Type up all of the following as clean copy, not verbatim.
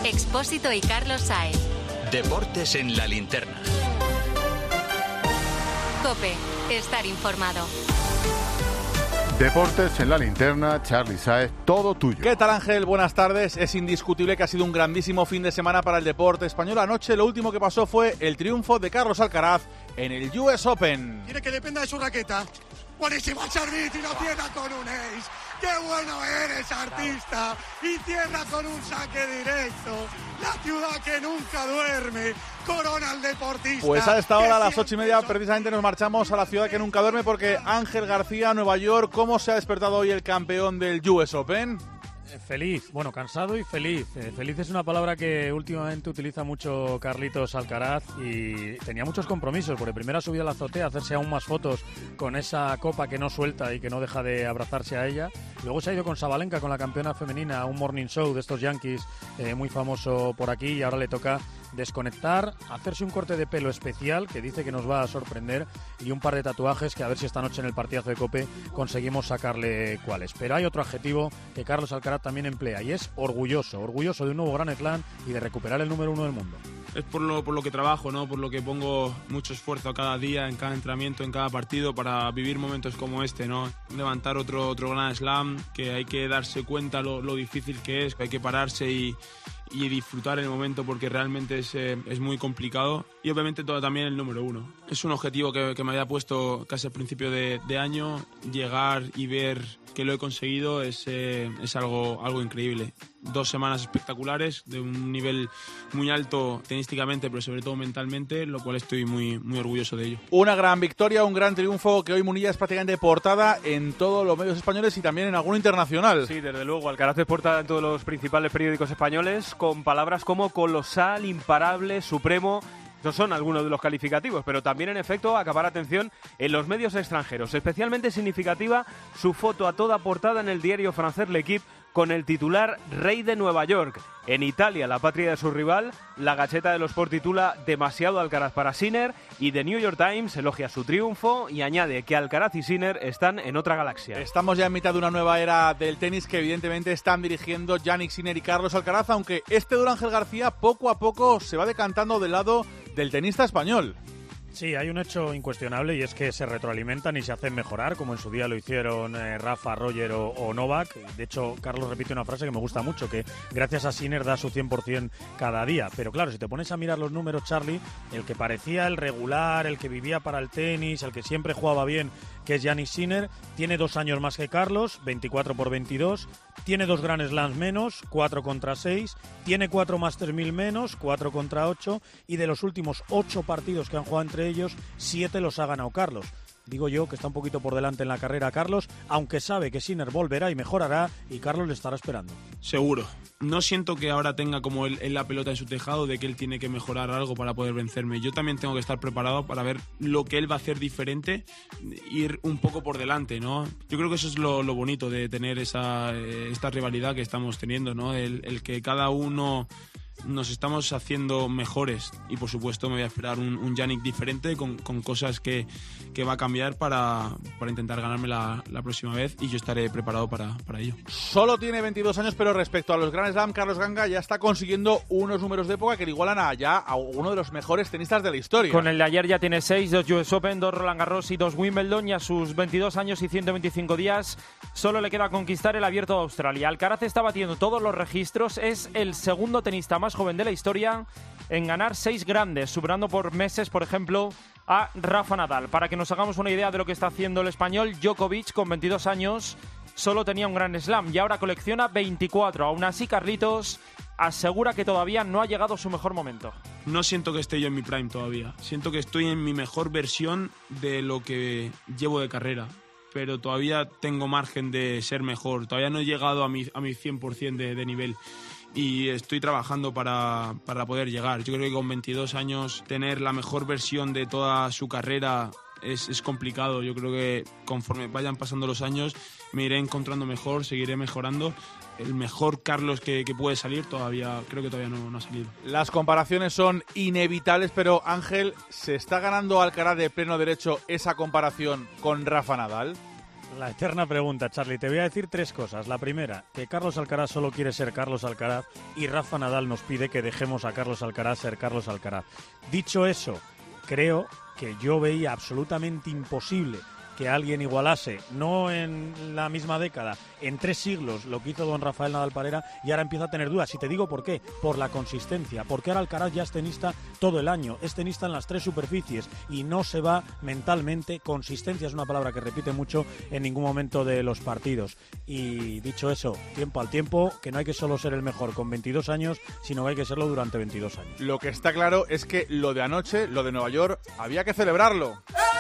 Expósito y Carlos Sáez. Deportes en la linterna. COPE. Estar informado. Deportes en la linterna, Charly Sáez, todo tuyo. ¿Qué tal, Ángel? Buenas tardes. Es indiscutible que ha sido un grandísimo fin de semana para el deporte español. Anoche lo último que pasó fue el triunfo de Carlos Alcaraz en el US Open. Quiere que dependa de su raqueta. Buenísima, Charly, y lo cierra con un ace. ¡Qué bueno eres, artista! Y cierra con un saque directo. La ciudad que nunca duerme. Corona al deportista. Pues a esta hora, a las 8:30, precisamente nos marchamos a la ciudad que nunca duerme, porque Ángel García, Nueva York, ¿cómo se ha despertado hoy el campeón del US Open? Feliz, bueno, cansado y feliz. Feliz es una palabra que últimamente utiliza mucho Carlitos Alcaraz y tenía muchos compromisos, porque primero ha subido a la azotea a hacerse aún más fotos con esa copa que no suelta y que no deja de abrazarse a ella. Luego se ha ido con Sabalenka, con la campeona femenina, a un morning show de estos Yankees muy famoso por aquí, y ahora le toca desconectar, hacerse un corte de pelo especial que dice que nos va a sorprender y un par de tatuajes que a ver si esta noche en el partidazo de COPE conseguimos sacarle cuáles. Pero hay otro adjetivo que Carlos Alcaraz también emplea y es orgulloso de un nuevo Grand Slam y de recuperar el número 1 del mundo. Es por lo que trabajo, ¿no? Por lo que pongo mucho esfuerzo cada día, en cada entrenamiento, en cada partido, para vivir momentos como este, ¿no? Levantar otro Grand Slam, que hay que darse cuenta lo difícil que es, que hay que pararse y disfrutar el momento, porque realmente es muy complicado. Y obviamente también el número 1. Es un objetivo que me había puesto casi al principio de año. Llegar y ver que lo he conseguido es algo increíble. 2 semanas espectaculares, de un nivel muy alto tenísticamente, pero sobre todo mentalmente, lo cual estoy muy, muy orgulloso de ello. Una gran victoria, un gran triunfo, que hoy Munilla es prácticamente portada en todos los medios españoles y también en alguno internacional. Sí, desde luego, Alcaraz es portada en todos los principales periódicos españoles, con palabras como colosal, imparable, supremo. Esos son algunos de los calificativos, pero también, en efecto, acapara atención en los medios extranjeros. Especialmente significativa su foto a toda portada en el diario francés L'Équipe, con el titular Rey de Nueva York. En Italia, la patria de su rival, la Gaceta dello Sport titula Demasiado Alcaraz para Sinner, y The New York Times elogia su triunfo y añade que Alcaraz y Sinner están en otra galaxia. Estamos ya en mitad de una nueva era del tenis que evidentemente están dirigiendo Jannik Sinner y Carlos Alcaraz, aunque este duelo, Ángel García, poco a poco se va decantando del lado del tenista español. Sí, hay un hecho incuestionable y es que se retroalimentan y se hacen mejorar, como en su día lo hicieron Rafa, Roger o Novak. De hecho, Carlos repite una frase que me gusta mucho, que gracias a Sinner da su 100% cada día. Pero claro, si te pones a mirar los números, Charly, el que parecía el regular, el que vivía para el tenis, el que siempre jugaba bien, que es Jannik Sinner, tiene 2 años más que Carlos, 24 por 22, tiene 2 Grand Slams menos, 4 contra 6, tiene 4 Masters 1000 menos, 4 contra 8, y de los últimos 8 partidos que han jugado entre ellos, 7 los ha ganado Carlos. Digo yo que está un poquito por delante en la carrera Carlos, aunque sabe que Sinner volverá y mejorará, y Carlos le estará esperando. Seguro. No siento que ahora tenga como él la pelota en su tejado de que él tiene que mejorar algo para poder vencerme. Yo también tengo que estar preparado para ver lo que él va a hacer diferente, ir un poco por delante, ¿no? Yo creo que eso es lo bonito de tener esta rivalidad que estamos teniendo, ¿no? El que cada uno nos estamos haciendo mejores, y por supuesto me voy a esperar un Jannik diferente, con cosas que va a cambiar para intentar ganarme la próxima vez, y yo estaré preparado para ello. Solo tiene 22 años, pero respecto a los Grand Slam, Carlos Ganga ya está consiguiendo unos números de época que le igualan a uno de los mejores tenistas de la historia. Con el de ayer ya tiene 6, 2 US Open, 2 Roland Garros y 2 Wimbledon, y a sus 22 años y 125 días solo le queda conquistar el Abierto de Australia. Alcaraz está batiendo todos los registros, es el segundo tenista más joven de la historia en ganar 6 grandes, superando por meses, por ejemplo, a Rafa Nadal. Para que nos hagamos una idea de lo que está haciendo el español, Djokovic, con 22 años, solo tenía un Grand Slam y ahora colecciona 24. Aún así, Carlitos asegura que todavía no ha llegado su mejor momento. No siento que esté yo en mi prime todavía. Siento que estoy en mi mejor versión de lo que llevo de carrera, pero todavía tengo margen de ser mejor. Todavía no he llegado a mi 100% de nivel. Y estoy trabajando para poder llegar. Yo creo que con 22 años tener la mejor versión de toda su carrera es complicado. Yo creo que conforme vayan pasando los años me iré encontrando mejor, seguiré mejorando. El mejor Carlos que puede salir creo que todavía no ha salido. Las comparaciones son inevitables, pero Ángel, ¿se está ganando Alcaraz de pleno derecho esa comparación con Rafa Nadal? La eterna pregunta, Charlie. Te voy a decir 3 cosas. La primera, que Carlos Alcaraz solo quiere ser Carlos Alcaraz y Rafa Nadal nos pide que dejemos a Carlos Alcaraz ser Carlos Alcaraz. Dicho eso, creo que yo veía absolutamente imposible que alguien igualase, no en la misma década, en 3 siglos, lo que hizo don Rafael Nadal Parera, y ahora empiezo a tener dudas. Y te digo por qué, por la consistencia, porque ahora Alcaraz ya es tenista todo el año, es tenista en las 3 superficies y no se va mentalmente. Consistencia es una palabra que repite mucho en ningún momento de los partidos. Y dicho eso, tiempo al tiempo, que no hay que solo ser el mejor con 22 años, sino que hay que serlo durante 22 años. Lo que está claro es que lo de anoche, lo de Nueva York, había que celebrarlo.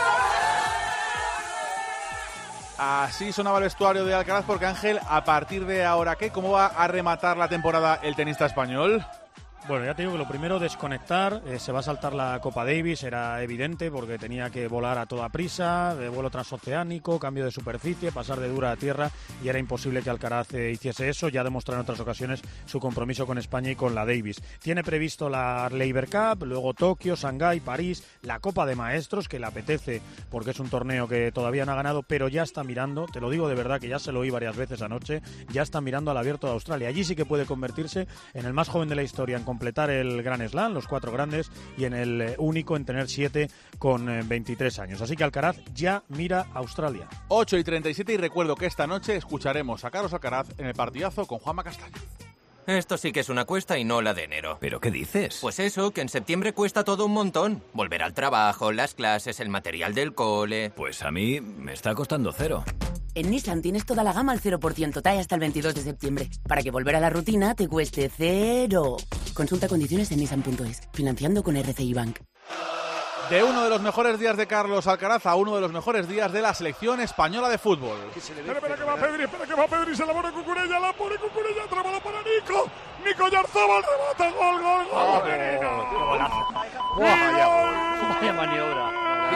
Así sonaba el vestuario de Alcaraz, porque Ángel, a partir de ahora, ¿qué? ¿Cómo va a rematar la temporada el tenista español? Bueno, ya te digo que lo primero, desconectar. Se va a saltar la Copa Davis, era evidente, porque tenía que volar a toda prisa, de vuelo transoceánico, cambio de superficie, pasar de dura a tierra, y era imposible que Alcaraz hiciese eso. Ya demostró en otras ocasiones su compromiso con España y con la Davis. Tiene previsto la Laver Cup, luego Tokio, Shanghái, París, la Copa de Maestros, que le apetece porque es un torneo que todavía no ha ganado, pero ya está mirando, te lo digo de verdad, que ya se lo oí varias veces anoche, ya está mirando al Abierto de Australia. Allí sí que puede convertirse en el más joven de la historia en completar el Grand Slam, los 4 grandes, y en el único en tener 7 con 23 años. Así que Alcaraz ya mira a Australia. 8:37, y recuerdo que esta noche escucharemos a Carlos Alcaraz en el partidazo con Juanma Castaño. Esto sí que es una cuesta y no la de enero. ¿Pero qué dices? Pues eso, que en septiembre cuesta todo un montón. Volver al trabajo, las clases, el material del cole... Pues a mí me está costando 0. En Nissan tienes toda la gama al 0% TAE hasta el 22 de septiembre, para que volver a la rutina te cueste 0. Consulta condiciones en nissan.es, financiando con RCI Bank. De uno de los mejores días de Carlos Alcaraz a uno de los mejores días de la selección española de fútbol. Espera que va Pedri, se la pone Cucurella, trámala para Nico. Nico Yarzabal, remata, gol. Vaya maniobra.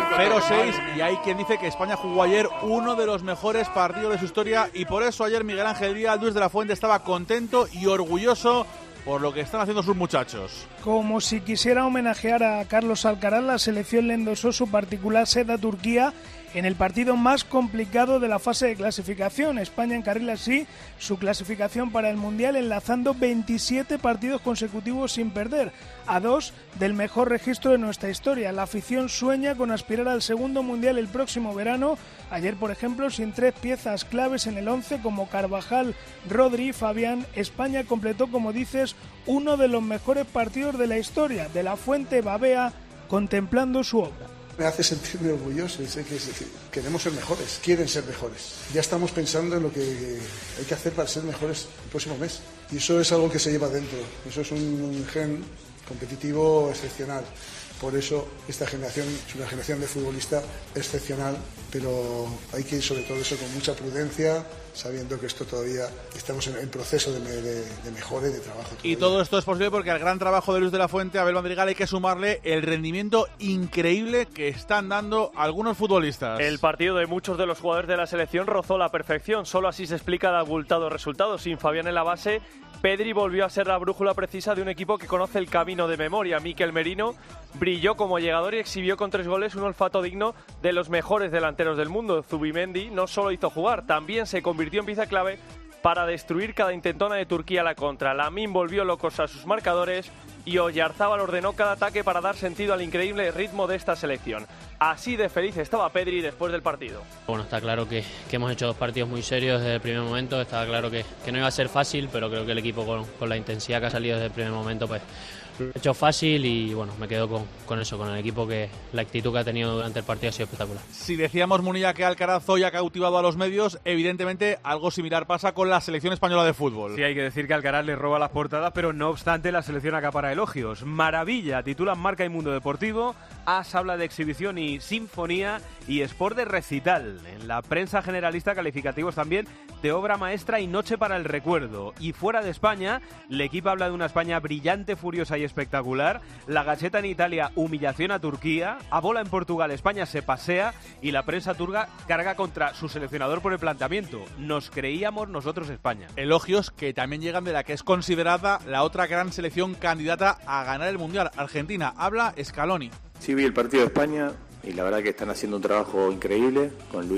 0-6, y hay quien dice que España jugó ayer uno de los mejores partidos de su historia, y por eso ayer Miguel Ángel Díaz, Luis de la Fuente, estaba contento y orgulloso por lo que están haciendo sus muchachos. Como si quisiera homenajear a Carlos Alcaraz, la selección le endosó su particular sed a Turquía en el partido más complicado de la fase de clasificación. España encarrila así su clasificación para el Mundial, enlazando 27 partidos consecutivos sin perder, a 2 del mejor registro de nuestra historia. La afición sueña con aspirar al segundo Mundial el próximo verano. Ayer, por ejemplo, sin 3 piezas claves en el 11 como Carvajal, Rodri y Fabián, España completó, como dices, uno de los mejores partidos de la historia. De la Fuente babea contemplando su obra. Me hace sentirme orgulloso, sé que queremos ser mejores, quieren ser mejores. Ya estamos pensando en lo que hay que hacer para ser mejores el próximo mes. Y eso es algo que se lleva dentro, eso es un gen competitivo excepcional. Por eso esta generación es una generación de futbolista excepcional, pero hay que ir sobre todo eso con mucha prudencia, sabiendo que esto todavía estamos en proceso de mejora y de trabajo. Todavía. Y todo esto es posible porque al gran trabajo de Luis de la Fuente, Abel Madrigal, hay que sumarle el rendimiento increíble que están dando algunos futbolistas. El partido de muchos de los jugadores de la selección rozó la perfección, solo así se explica el abultado resultado. Sin Fabián en la base, Pedri volvió a ser la brújula precisa de un equipo que conoce el camino de memoria. Mikel Merino brilló como llegador y exhibió con 3 goles un olfato digno de los mejores delanteros del mundo. Zubimendi no solo hizo jugar, también se convirtió en pieza clave para destruir cada intentona de Turquía a la contra. Lamine volvió locos a sus marcadores y Oyarzábal ordenó cada ataque para dar sentido al increíble ritmo de esta selección. Así de feliz estaba Pedri después del partido. Bueno, está claro que hemos hecho 2 partidos muy serios desde el primer momento. Estaba claro que no iba a ser fácil, pero creo que el equipo con la intensidad que ha salido desde el primer momento pues lo ha hecho fácil y bueno, me quedo con eso, con el equipo, que la actitud que ha tenido durante el partido ha sido espectacular. Si decíamos, Munilla, que Alcaraz hoy ha cautivado a los medios, evidentemente algo similar pasa con la selección española de fútbol. Sí, hay que decir que Alcaraz le roba las portadas, pero no obstante la selección acapara elogios. Maravilla, titulan Marca y Mundo Deportivo, AS habla de exhibición y sinfonía, y Sport de recital. En la prensa generalista, calificativos también de obra maestra y noche para el recuerdo. Y fuera de España, el equipo habla de una España brillante, furiosa y espectacular. La Gacheta en Italia, humillación a Turquía. A bola en Portugal, España se pasea, y la prensa turca carga contra su seleccionador por el planteamiento. Nos creíamos nosotros España. Elogios que también llegan de la que es considerada la otra gran selección candidata a ganar el Mundial, Argentina. Habla Scaloni. Sí, vi el partido de España y la verdad que están haciendo un trabajo increíble con Luis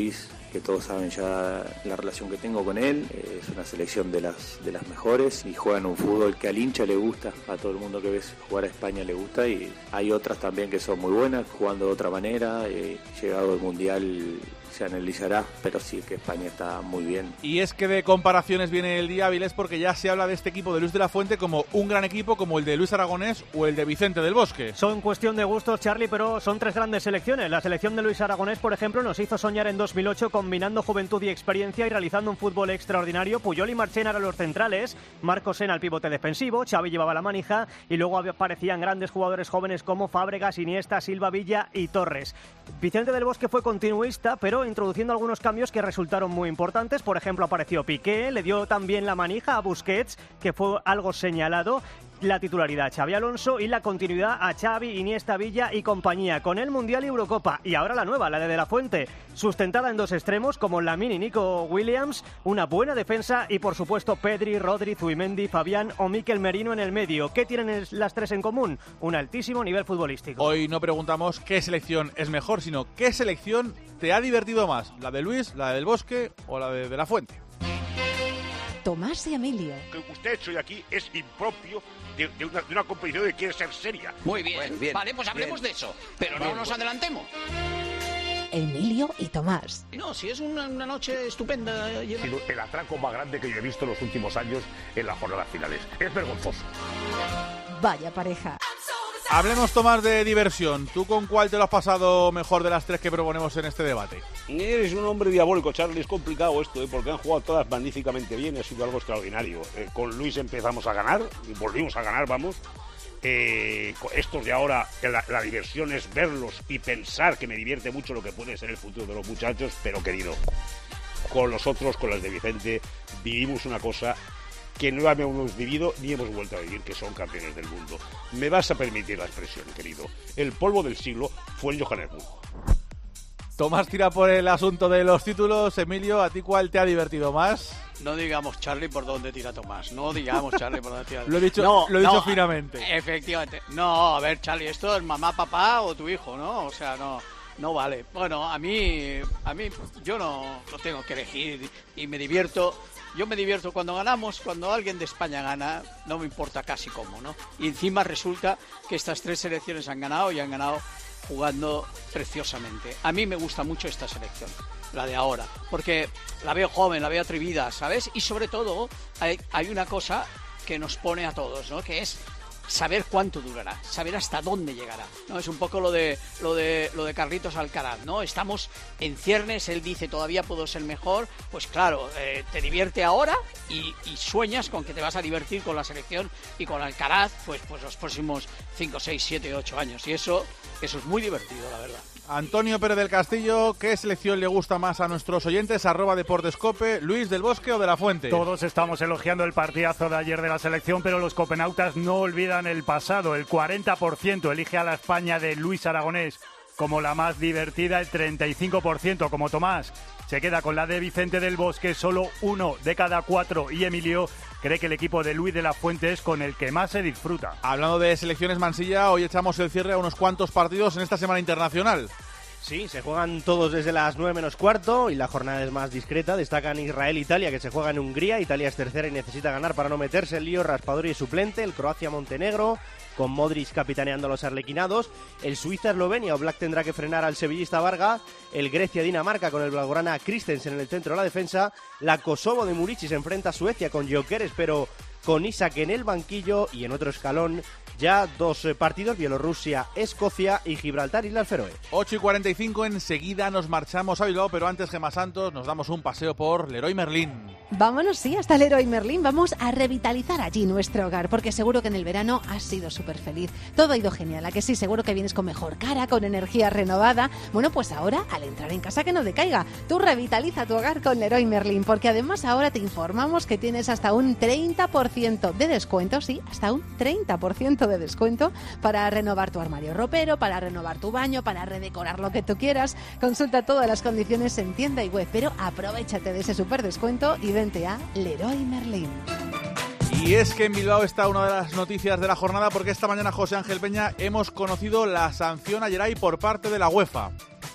que todos saben ya la relación que tengo con él. Es una selección de las mejores y juegan un fútbol que al hincha le gusta, a todo el mundo que ves jugar a España le gusta, y hay otras también que son muy buenas, jugando de otra manera. Llegado el Mundial se analizará, pero sí que España está muy bien. Y es que de comparaciones viene el día, Avilés, porque ya se habla de este equipo de Luis de la Fuente como un gran equipo, como el de Luis Aragonés o el de Vicente del Bosque. Son cuestión de gustos, Charlie, pero son tres grandes selecciones. La selección de Luis Aragonés, por ejemplo, nos hizo soñar en 2008 combinando juventud y experiencia y realizando un fútbol extraordinario. Puyol y Marchena eran los centrales, Marcos Sena el pivote defensivo, Xavi llevaba la manija y luego aparecían grandes jugadores jóvenes como Fábregas, Iniesta, Silva, Villa y Torres. Vicente del Bosque fue continuista, pero introduciendo algunos cambios que resultaron muy importantes. Por ejemplo, apareció Piqué, le dio también la manija a Busquets, que fue algo señalado. La titularidad a Xabi Alonso y la continuidad a Xavi, Iniesta, Villa y compañía, con el Mundial y Eurocopa. Y ahora la nueva, la de la Fuente, sustentada en dos extremos como Lamine y Nico Williams, una buena defensa y por supuesto Pedri, Rodri, Zubimendi, Fabián o Mikel Merino en el medio. ¿Qué tienen las tres en común? Un altísimo nivel futbolístico. Hoy no preguntamos qué selección es mejor, sino qué selección te ha divertido más, la de Luis, la del Bosque o la de la Fuente. Tomás y Emilio. Que usted hecho aquí es impropio de una competición que quiere ser seria. Muy bien, bien. Vale, pues hablemos de eso, pero no nos adelantemos. Emilio y Tomás. No, si es una noche estupenda. El atraco más grande que yo he visto en los últimos años en las jornadas finales. Es vergonzoso. Vaya pareja. Hablemos, Tomás, de diversión. ¿Tú con cuál te lo has pasado mejor de las tres que proponemos en este debate? Eres un hombre diabólico, Charlie. Es complicado esto, porque han jugado todas magníficamente bien. Ha sido algo extraordinario. Con Luis empezamos a ganar, y volvimos a ganar, vamos. Estos de ahora, la diversión es verlos y pensar que me divierte mucho lo que puede ser el futuro de los muchachos, pero querido, con los otros, con las de Vicente, vivimos una cosa que no hemos vivido ni hemos vuelto a vivir, que son campeones del mundo. Me vas a permitir la expresión, querido. El polvo del siglo fue el Johannesburgo. Tomás tira por el asunto de los títulos. Emilio, ¿a ti cuál te ha divertido más? No digamos, Charlie, por dónde tira Tomás. No digamos, Charlie, por dónde tira Tomás. Lo he dicho finamente. Efectivamente. No, a ver, Charlie, esto es mamá, papá o tu hijo, ¿no? O sea, no vale. Bueno, a mí yo no tengo que elegir y me divierto. Yo me divierto cuando ganamos, cuando alguien de España gana, no me importa casi cómo, ¿no? Y encima resulta que estas tres selecciones han ganado y han ganado jugando preciosamente. A mí me gusta mucho esta selección, la de ahora, porque la veo joven, la veo atrevida, ¿sabes? Y sobre todo hay una cosa que nos pone a todos, ¿no? Que es saber cuánto durará, saber hasta dónde llegará, ¿no? Es un poco lo de Carlitos Alcaraz, ¿no? Estamos en ciernes, él dice todavía puedo ser mejor, pues claro, te divierte ahora y sueñas con que te vas a divertir con la selección y con Alcaraz, pues los próximos 5, 6, 7, 8 años, y eso es muy divertido, la verdad. Antonio Pérez del Castillo, ¿qué selección le gusta más a nuestros oyentes? @Deportescope, Luis del Bosque o de la Fuente. Todos estamos elogiando el partidazo de ayer de la selección, pero los copenautas no olvidan el pasado. El 40% elige a la España de Luis Aragonés como la más divertida, el 35% como Tomás se queda con la de Vicente del Bosque, solo 1 de cada 4, y Emilio cree que el equipo de Luis de la Fuente es con el que más se disfruta. Hablando de selecciones, Mansilla, hoy echamos el cierre a unos cuantos partidos en esta semana internacional. Sí, se juegan todos desde las 9 menos cuarto y la jornada es más discreta. Destacan Israel-Italia, que se juega en Hungría. Italia es tercera y necesita ganar para no meterse en lío. Raspadori es suplente. El Croacia-Montenegro, con Modric capitaneando a los arlequinados. El Suiza-Eslovenia, Oblak tendrá que frenar al sevillista Varga. El Grecia-Dinamarca, con el blaugrana Christensen en el centro de la defensa. La Kosovo de Murici se enfrenta a Suecia con Gyökeres, pero con Isak en el banquillo. Y en otro escalón, ya dos partidos: Bielorrusia, Escocia y Gibraltar, Islas Feroe. 8:45, enseguida nos marchamos a Bilbao, pero antes, Gemma Santos, nos damos un paseo por Leroy Merlin. Vámonos, sí, hasta Leroy Merlin. Vamos a revitalizar allí nuestro hogar, porque seguro que en el verano has sido súper feliz. Todo ha ido genial, ¿a que sí? Seguro que vienes con mejor cara, con energía renovada. Bueno, pues ahora, al entrar en casa, que no decaiga. Tú revitaliza tu hogar con Leroy Merlin, porque además ahora te informamos que tienes hasta un 30% de descuento, sí, hasta un 30% de descuento para renovar tu armario ropero, para renovar tu baño, para redecorar lo que tú quieras. Consulta todas las condiciones en tienda y web, pero aprovéchate de ese súper descuento y vente a Leroy Merlin. Y es que en Bilbao está una de las noticias de la jornada, porque esta mañana, José Ángel Peña, hemos conocido la sanción a Geray por parte de la UEFA.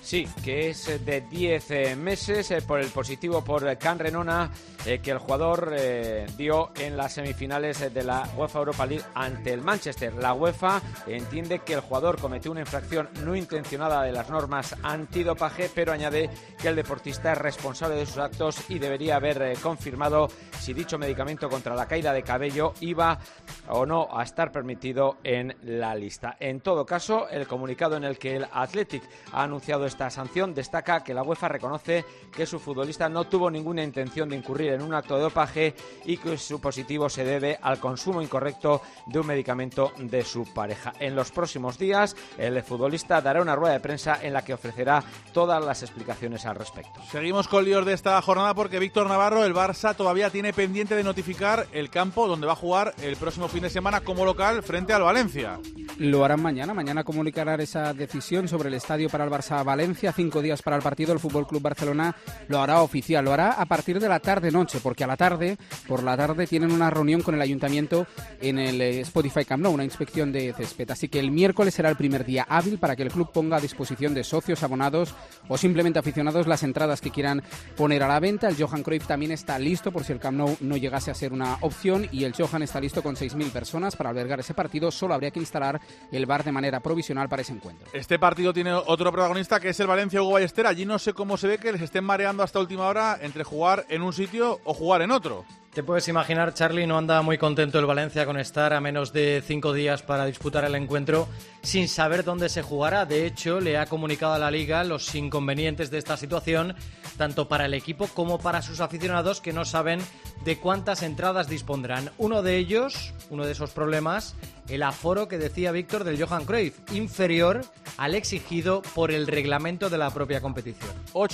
Sí, que es de 10 meses por el positivo por Can Renona que el jugador dio en las semifinales de la UEFA Europa League ante el Manchester. La UEFA entiende que el jugador cometió una infracción no intencionada de las normas antidopaje, pero añade que el deportista es responsable de sus actos y debería haber confirmado si dicho medicamento contra la caída de cabello iba o no a estar permitido en la lista. En todo caso, el comunicado en el que el Athletic ha anunciado esta sanción destaca que la UEFA reconoce que su futbolista no tuvo ninguna intención de incurrir en un acto de dopaje y que su positivo se debe al consumo incorrecto de un medicamento de su pareja. En los próximos días, el futbolista dará una rueda de prensa en la que ofrecerá todas las explicaciones al respecto. Seguimos con líos de esta jornada porque Víctor Navarro, el Barça, todavía tiene pendiente de notificar el campo donde va a jugar el próximo fin de semana como local frente al Valencia. Lo harán mañana. Mañana comunicarán esa decisión sobre el estadio para el Barça-Valencia. 5 días para el partido. El Fútbol Club Barcelona lo hará oficial. Lo hará a partir de la tarde-noche, porque por la tarde tienen una reunión con el Ayuntamiento en el Spotify Camp Nou, una inspección de césped. Así que el miércoles será el primer día hábil para que el club ponga a disposición de socios, abonados o simplemente aficionados las entradas que quieran poner a la venta. El Johan Cruyff también está listo por si el Camp Nou no llegase a ser una opción, y el Johan está listo con 6.000 personas para albergar ese partido. Solo habría que instalar el bar de manera provisional para ese encuentro. Este partido tiene otro protagonista que es el Valencia Hugo Ballester. Allí no sé cómo se ve que les estén mareando hasta última hora entre jugar en un sitio o jugar en otro. Te puedes imaginar, Charlie, no anda muy contento el Valencia con estar a menos de 5 días para disputar el encuentro sin saber dónde se jugará. De hecho, le ha comunicado a la Liga los inconvenientes de esta situación, tanto para el equipo como para sus aficionados, que no saben de cuántas entradas dispondrán. Uno de esos problemas, el aforo que decía Víctor del Johan Cruyff, inferior al exigido por el reglamento de la propia competición.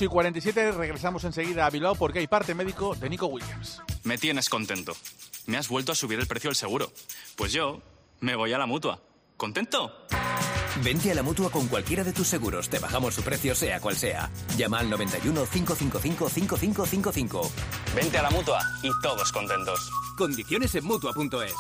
8:47, regresamos enseguida a Bilbao porque hay parte médico de Nico Williams. Me tienes contento. Me has vuelto a subir el precio del seguro. Pues yo me voy a la Mutua. ¿Contento? Vente a la Mutua con cualquiera de tus seguros. Te bajamos su precio sea cual sea. Llama al 91 555 5555. Vente a la Mutua y todos contentos. Condiciones en Mutua.es.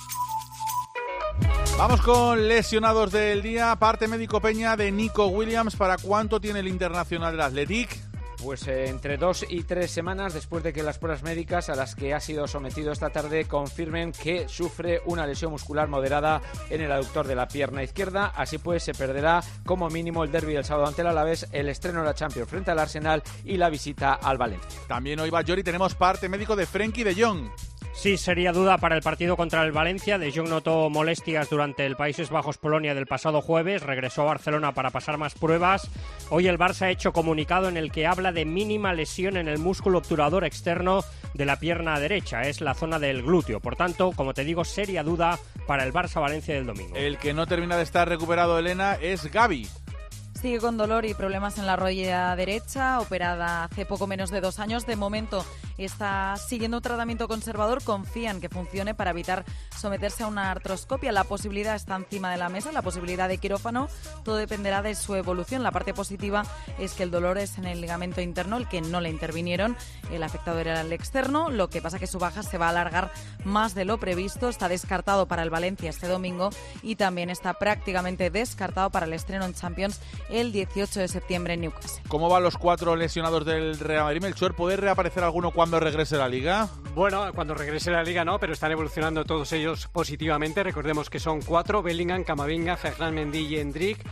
Vamos con lesionados del día. Parte médico Peña de Nico Williams. ¿Para cuánto tiene el internacional del Athletic? Pues entre 2 y 3 semanas después de que las pruebas médicas a las que ha sido sometido esta tarde confirmen que sufre una lesión muscular moderada en el aductor de la pierna izquierda. Así pues, se perderá como mínimo el derbi del sábado ante el Alavés, el estreno de la Champions frente al Arsenal y la visita al Valencia. También hoy va Llori, tenemos parte médico de Frenkie de Jong. Sí, sería duda para el partido contra el Valencia. De Jong notó molestias durante el Países Bajos-Polonia del pasado jueves. Regresó a Barcelona para pasar más pruebas. Hoy el Barça ha hecho comunicado en el que habla de mínima lesión en el músculo obturador externo de la pierna derecha. Es la zona del glúteo. Por tanto, como te digo, seria duda para el Barça-Valencia del domingo. El que no termina de estar recuperado, Elena, es Gavi. Sigue con dolor y problemas en la rodilla derecha, operada hace poco menos de 2 años. De momento está siguiendo un tratamiento conservador. Confían que funcione para evitar someterse a una artroscopia. La posibilidad está encima de la mesa, la posibilidad de quirófano. Todo dependerá de su evolución. La parte positiva es que el dolor es en el ligamento interno, el que no le intervinieron. El afectado era el externo. Lo que pasa es que su baja se va a alargar más de lo previsto. Está descartado para el Valencia este domingo y también está prácticamente descartado para el estreno en Champions el 18 de septiembre en Newcastle. ¿Cómo van los 4 lesionados del Real Madrid, Melchor? ¿Puede reaparecer alguno cuando regrese a la Liga? Bueno, cuando regrese a la Liga no, pero están evolucionando todos ellos positivamente. Recordemos que son 4, Bellingham, Camavinga, Ferland Mendy y Endrick.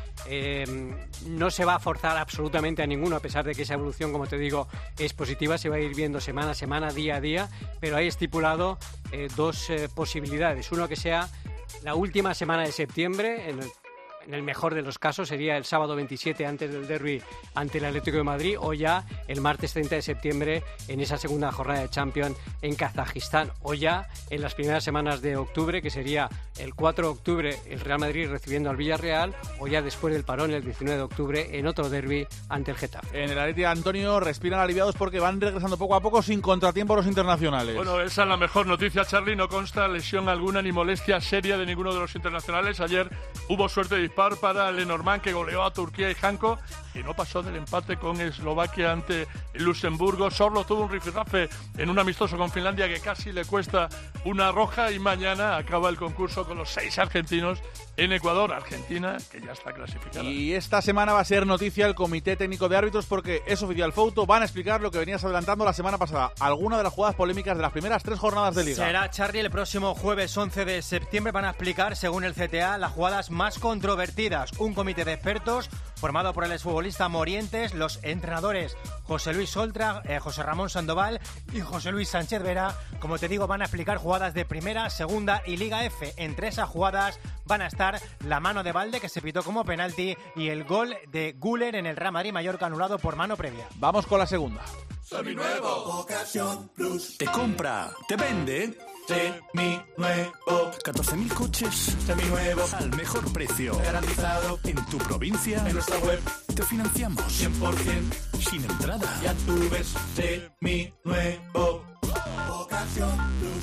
No se va a forzar absolutamente a ninguno, a pesar de que esa evolución, como te digo, es positiva. Se va a ir viendo semana a semana, día a día, pero hay estipulado 2 posibilidades. Uno que sea la última semana de septiembre, en el mejor de los casos sería el sábado 27 antes del derbi ante el Atlético de Madrid, o ya el martes 30 de septiembre en esa segunda jornada de Champions en Kazajistán, o ya en las primeras semanas de octubre, que sería el 4 de octubre el Real Madrid recibiendo al Villarreal, o ya después del parón el 19 de octubre en otro derbi ante el Getafe. En el Atleti, Antonio, respiran aliviados porque van regresando poco a poco sin contratiempo los internacionales. Bueno, esa es la mejor noticia, Charlie. No consta lesión alguna ni molestia seria de ninguno de los internacionales. Ayer hubo suerte de participar para Lenormand, que goleó a Turquía y Janko, que no pasó del empate con Eslovaquia ante Luxemburgo. Sorlo tuvo un rifirrafe en un amistoso con Finlandia que casi le cuesta una roja, y mañana acaba el concurso con los 6 argentinos en Ecuador. Argentina, que ya está clasificada. Y esta semana va a ser noticia el Comité Técnico de Árbitros, porque es oficial, Fouto, van a explicar lo que venías adelantando la semana pasada, alguna de las jugadas polémicas de las primeras 3 jornadas de Liga. Será, Charlie, el próximo jueves 11 de septiembre. Van a explicar, según el CTA, las jugadas más controvertidas. Un comité de expertos formado por el exfutbolista Morientes, los entrenadores José Luis Oltra, José Ramón Sandoval y José Luis Sánchez Vera. Como te digo, van a explicar jugadas de primera, segunda y Liga F. Entre esas jugadas van a estar la mano de Balde, que se pitó como penalti, y el gol de Güler en el Real Madrid Mallorca, anulado por mano previa. Vamos con la segunda. Seminuevo, Ocasión Plus. Te compra, te vende. Seminuevo. 14.000 coches. Seminuevos. Al mejor precio. Garantizado. En tu provincia. En nuestra web. Te financiamos. 100%. Sin entrada. Ya tú ves. Seminuevo. Ocasión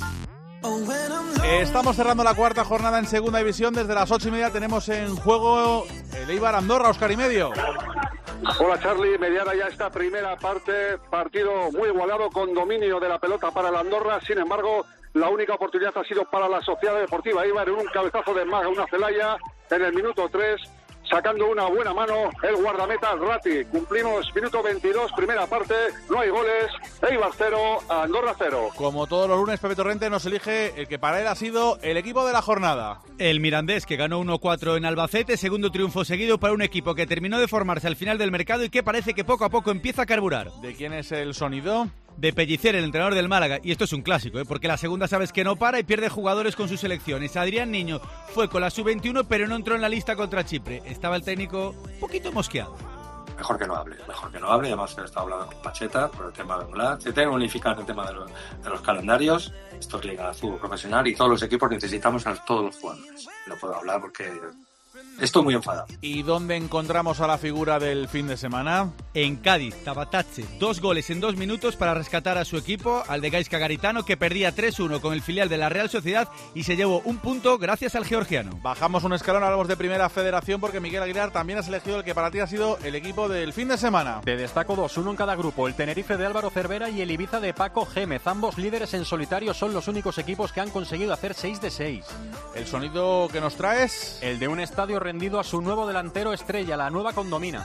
Plus. Estamos cerrando la cuarta jornada en segunda división. Desde las 8:30 tenemos en juego el Eibar Andorra, Óscar y medio. Hola Charlie, mediana ya esta primera parte, partido muy igualado con dominio de la pelota para el Andorra. Sin embargo, la única oportunidad ha sido para la Sociedad Deportiva Eibar en un cabezazo de Maga, una Celaya en el minuto 3, sacando una buena mano el guardameta Ratti. Cumplimos minuto 22, primera parte, no hay goles, Eibar 0, Andorra 0. Como todos los lunes, Pepe Torrente nos elige el que para él ha sido el equipo de la jornada. El Mirandés, que ganó 1-4 en Albacete, segundo triunfo seguido para un equipo que terminó de formarse al final del mercado y que parece que poco a poco empieza a carburar. ¿De quién es el sonido? De Pellicer, el entrenador del Málaga, y esto es un clásico, porque la segunda sabes que no para y pierde jugadores con sus selecciones. Adrián Niño fue con la sub-21, pero no entró en la lista contra Chipre. Estaba el técnico un poquito mosqueado. Mejor que no hable, además he estado hablando con Pacheta por el tema de Angular. Se tiene que unificar el tema de los calendarios. Esto es liga de fútbol profesional y todos los equipos necesitamos a todos los jugadores. No puedo hablar porque estoy muy enfadado. ¿Y dónde encontramos a la figura del fin de semana? En Cádiz, Tabatache, 2 goles en 2 minutos para rescatar a su equipo, al de Gaisca Garitano, que perdía 3-1 con el filial de la Real Sociedad y se llevó un punto gracias al georgiano. Bajamos un escalón, hablamos de Primera Federación, porque Miguel Aguilar también has elegido el que para ti ha sido el equipo del fin de semana. Te destaco 2, uno en cada grupo, el Tenerife de Álvaro Cervera y el Ibiza de Paco Gémez. Ambos líderes en solitario, son los únicos equipos que han conseguido hacer 6 de 6. ¿El sonido que nos traes? El de un estadio rendido a su nuevo delantero estrella, la nueva condomina.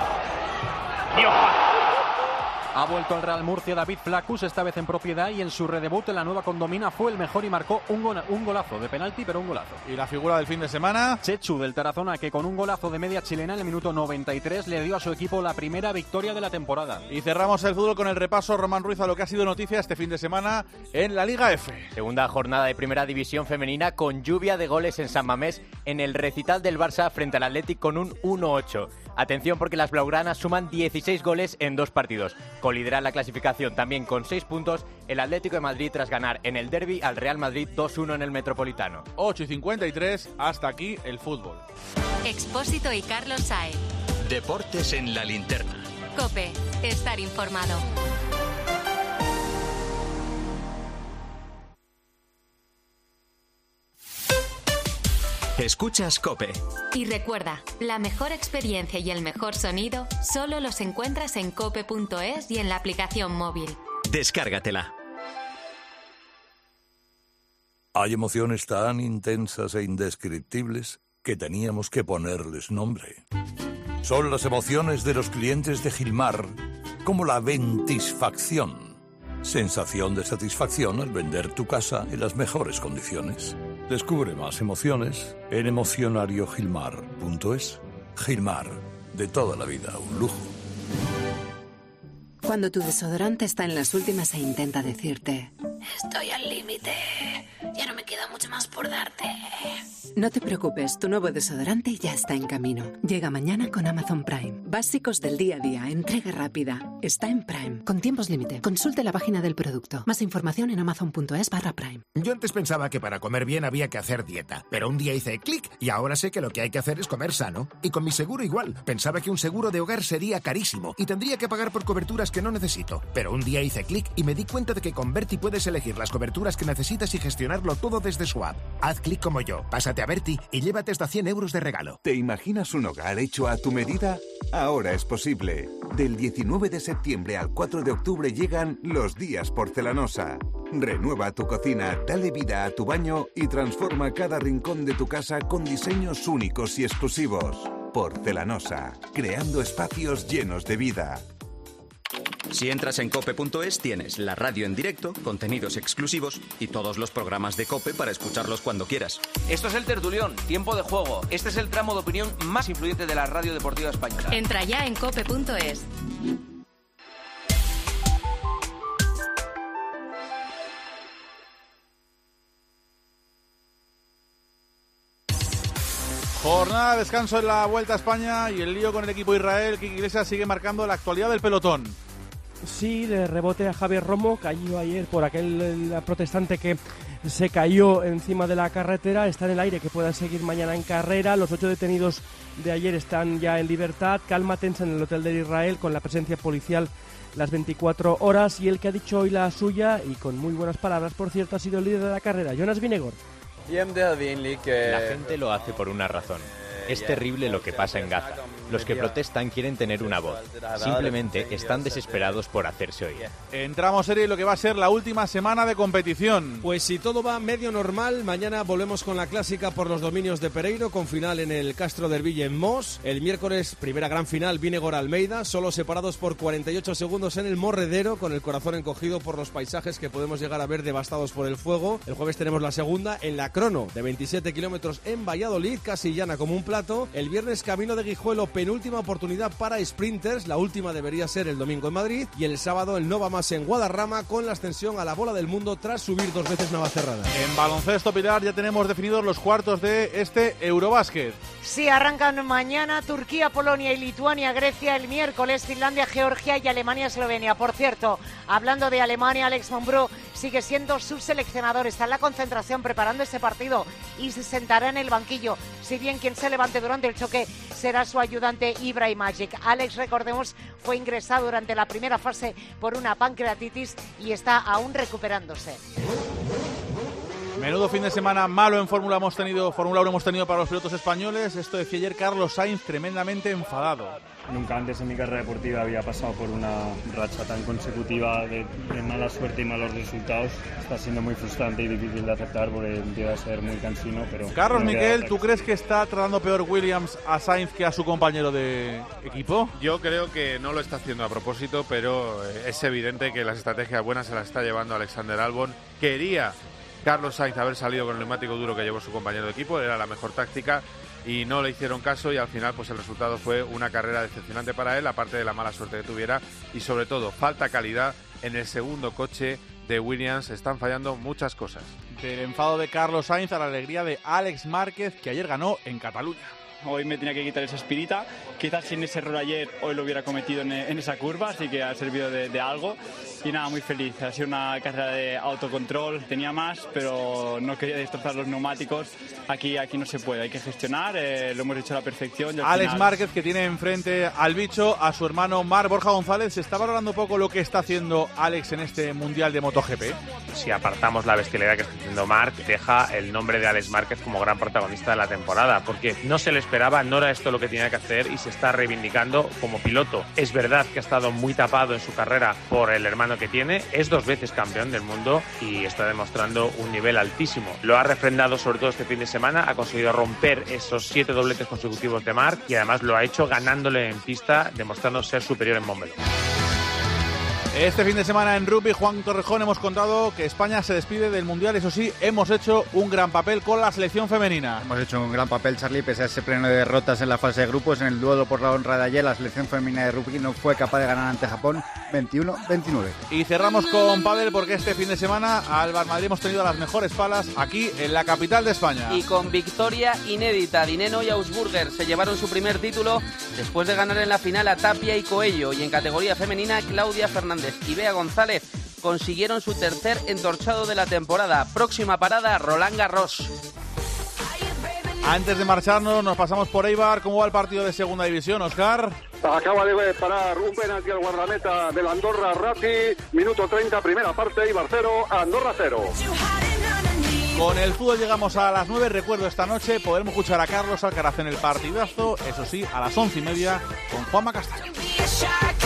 Ha vuelto el Real Murcia David Flacus, esta vez en propiedad, y en su redebut en la nueva condomina fue el mejor y marcó un golazo de penalti, pero un golazo. ¿Y la figura del fin de semana? Chechu del Tarazona, que con un golazo de media chilena en el minuto 93 le dio a su equipo la primera victoria de la temporada. Y cerramos el fútbol con el repaso, Román Ruiz, a lo que ha sido noticia este fin de semana en la Liga F. Segunda jornada de Primera División Femenina con lluvia de goles en San Mamés en el recital del Barça frente al Athletic con un 1-8. Atención, porque las blaugranas suman 16 goles en 2 partidos. Colidera la clasificación también con 6 puntos el Atlético de Madrid tras ganar en el derbi al Real Madrid 2-1 en el Metropolitano. 8:53, hasta aquí el fútbol. Expósito y Carlos Saez. Deportes en la linterna. COPE, estar informado. Escuchas COPE. Y recuerda, la mejor experiencia y el mejor sonido solo los encuentras en cope.es y en la aplicación móvil. Descárgatela. Hay emociones tan intensas e indescriptibles que teníamos que ponerles nombre. Son las emociones de los clientes de Gilmar, como la ventisfacción. Sensación de satisfacción al vender tu casa en las mejores condiciones. Descubre más emociones en emocionariogilmar.es. Gilmar, de toda la vida, un lujo. Cuando tu desodorante está en las últimas e intenta decirte: estoy al límite, ya no me queda mucho más por darte. No te preocupes, tu nuevo desodorante ya está en camino. Llega mañana con Amazon Prime. Básicos del día a día, entrega rápida. Está en Prime, con tiempos límite. Consulte la página del producto. Más información en amazon.es/Prime. Yo antes pensaba que para comer bien había que hacer dieta, pero un día hice clic y ahora sé que lo que hay que hacer es comer sano. Y con mi seguro igual. Pensaba que un seguro de hogar sería carísimo y tendría que pagar por coberturas que no necesito. Pero un día hice clic y me di cuenta de que con Berti puedes elegir las coberturas que necesitas y gestionarlo todo desde de Swap. Haz clic como yo, pásate a Berti y llévate hasta 100 euros de regalo. ¿Te imaginas un hogar hecho a tu medida? Ahora es posible. Del 19 de septiembre al 4 de octubre llegan los días Porcelanosa. Renueva tu cocina, dale vida a tu baño y transforma cada rincón de tu casa con diseños únicos y exclusivos. Porcelanosa, creando espacios llenos de vida. Si entras en cope.es tienes la radio en directo, contenidos exclusivos y todos los programas de COPE para escucharlos cuando quieras. Esto es El Tertulión, tiempo de juego. Este es el tramo de opinión más influyente de la radio deportiva española. Entra ya en cope.es. Jornada de descanso en la Vuelta a España y el lío con el equipo Israel. Quique Iglesias sigue marcando la actualidad del pelotón. Sí, de rebote a Javier Romo, cayó ayer por aquel protestante que se cayó encima de la carretera. Está en el aire que puedan seguir mañana en carrera. Los 8 detenidos de ayer están ya en libertad. Calma tensa en el hotel de Israel con la presencia policial las 24 horas. Y el que ha dicho hoy la suya, y con muy buenas palabras, por cierto, ha sido el líder de la carrera, Jonas Vingegaard. La gente lo hace por una razón. Es terrible lo que pasa en Gaza. Los que protestan quieren tener una voz. Simplemente están desesperados por hacerse oír. Entramos en lo que va a ser la última semana de competición. Pues si todo va medio normal, mañana volvemos con la clásica por los dominios de Pereiro, con final en el Castro Derville en Mos. El miércoles, primera gran final, Vingegaard-Almeida, solo separados por 48 segundos en el Morredero, con el corazón encogido por los paisajes que podemos llegar a ver devastados por el fuego. El jueves tenemos la segunda en la crono, de 27 kilómetros en Valladolid, casi llana como un plato. El viernes, camino de Guijuelo, penúltima oportunidad para sprinters, la última debería ser el domingo en Madrid, y el sábado el Nova Más en Guadarrama, con la ascensión a la bola del mundo tras subir 2 veces Navacerrada. En baloncesto, Pilar, ya tenemos definidos los cuartos de este Eurobásquet. Sí, arrancan mañana Turquía, Polonia y Lituania, Grecia, el miércoles Finlandia, Georgia y Alemania, Eslovenia. Por cierto, hablando de Alemania, Alex Monbrú sigue siendo subseleccionador, está en la concentración preparando ese partido y se sentará en el banquillo, si bien quien se levante durante el choque será su ayudante Ibrahim Magic. Alex, recordemos, fue ingresado durante la primera fase por una pancreatitis y está aún recuperándose. Menudo fin de semana malo en Fórmula 1 hemos tenido para los pilotos españoles. Esto decía ayer Carlos Sainz, tremendamente enfadado. Nunca antes en mi carrera deportiva había pasado por una racha tan consecutiva de mala suerte y malos resultados. Está siendo muy frustrante y difícil de aceptar porque empieza a ser muy cansino. Pero Carlos Miquel, ¿tú crees que está tratando peor Williams a Sainz que a su compañero de equipo? Yo creo que no lo está haciendo a propósito, pero es evidente que las estrategias buenas se las está llevando Alexander Albon. Quería Carlos Sainz haber salido con el neumático duro que llevó su compañero de equipo, era la mejor táctica y no le hicieron caso y al final pues el resultado fue una carrera decepcionante para él, aparte de la mala suerte que tuviera y sobre todo falta calidad en el segundo coche de Williams, están fallando muchas cosas. Del enfado de Carlos Sainz a la alegría de Alex Márquez, que ayer ganó en Cataluña. Hoy me tenía que quitar esa espinita, quizás sin ese error ayer hoy lo hubiera cometido en esa curva, así que ha servido de algo y nada, muy feliz. Ha sido una carrera de autocontrol, tenía más, pero no quería destrozar los neumáticos. Aquí no se puede, hay que gestionar, lo hemos hecho a la perfección. Alex Márquez, que tiene enfrente al bicho, a su hermano Marc Borja González. ¿Se está valorando poco lo que está haciendo Alex en este Mundial de MotoGP? Si apartamos la bestialidad que está haciendo Marc, deja el nombre de Alex Márquez como gran protagonista de la temporada, porque no se le esperaba, no era esto lo que tenía que hacer y se está reivindicando como piloto. Es verdad que ha estado muy tapado en su carrera por el hermano que tiene, es 2 veces campeón del mundo y está demostrando un nivel altísimo. Lo ha refrendado sobre todo este fin de semana, ha conseguido romper esos 7 dobletes consecutivos de Marc y además lo ha hecho ganándole en pista, demostrando ser superior en Montmeló. Este fin de semana en rugby, Juan Torrejón, hemos contado que España se despide del Mundial. Eso sí, hemos hecho un gran papel con la selección femenina. Hemos hecho un gran papel, Charlie, pese a ese pleno de derrotas en la fase de grupos. En el duelo por la honra de ayer, la selección femenina de rugby no fue capaz de ganar ante Japón 21-29. Y cerramos con pádel porque este fin de semana al Barmadrid hemos tenido las mejores palas aquí en la capital de España. Y con victoria inédita, Dineno y Augsburger se llevaron su primer título después de ganar en la final a Tapia y Coello. Y en categoría femenina, Claudia Fernández y Bea González consiguieron su tercer entorchado de la temporada. Próxima parada, Roland Garros. Antes de marcharnos, nos pasamos por Eibar. ¿Cómo va el partido de segunda división, Óscar? Acaba de parar un penalti al guardameta del Andorra, Ratti. Minuto 30, primera parte, Eibar 0, Andorra 0. Con el fútbol llegamos a las 9. Recuerdo, esta noche podremos escuchar a Carlos Alcaraz en el partidazo, eso sí, a las 11:30 con Juanma Castaño.